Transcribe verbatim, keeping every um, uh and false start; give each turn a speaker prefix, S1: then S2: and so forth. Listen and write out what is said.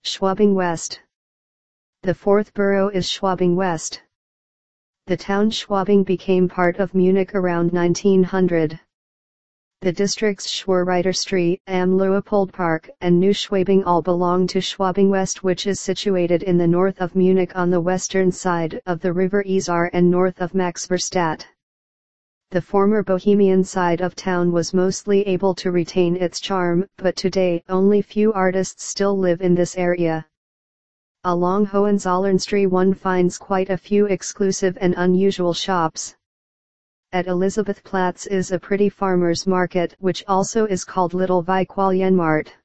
S1: Schwabing West. The fourth borough is Schwabing West. The town Schwabing became part of Munich around nineteen hundred. The districts Schwerreiterstraße, Am Leopoldpark, and New Schwabing all belong to Schwabing West, which is situated in the north of Munich on the western side of the river Isar and north of Maxvorstadt. The former Bohemian side of town was mostly able to retain its charm, but today only few artists still live in this area. Along Hohenzollernstraße one finds quite a few exclusive and unusual shops. At Elisabethplatz is a pretty farmers market which also is called Little Viktualienmarkt.